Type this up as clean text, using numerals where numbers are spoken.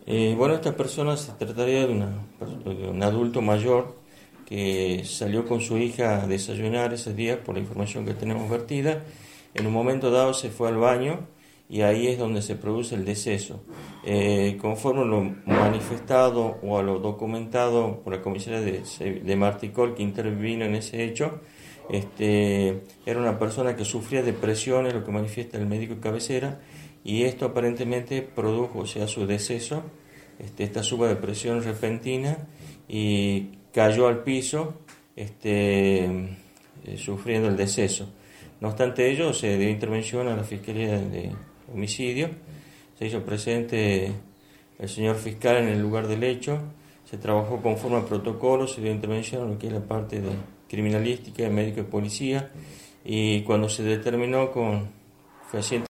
Bueno, esta persona se trataría de un adulto mayor que salió con su hija a desayunar ese día, por la información que tenemos vertida. En un momento dado se fue al baño y ahí es donde se produce el deceso. Conforme a lo manifestado o a lo documentado por la comisaría de Marticol, que intervino en ese hecho, era una persona que sufría depresiones, lo que manifiesta el médico de cabecera, y esto aparentemente produjo, o sea, su deceso, esta suba de presión repentina, y cayó al piso, sufriendo el deceso. No obstante ello, se dio intervención a la Fiscalía de Homicidio, se hizo presente el señor fiscal en el lugar del hecho, se trabajó conforme al protocolo, se dio intervención en lo que es la parte de criminalística, de médico y policía, y cuando se determinó con fehaciente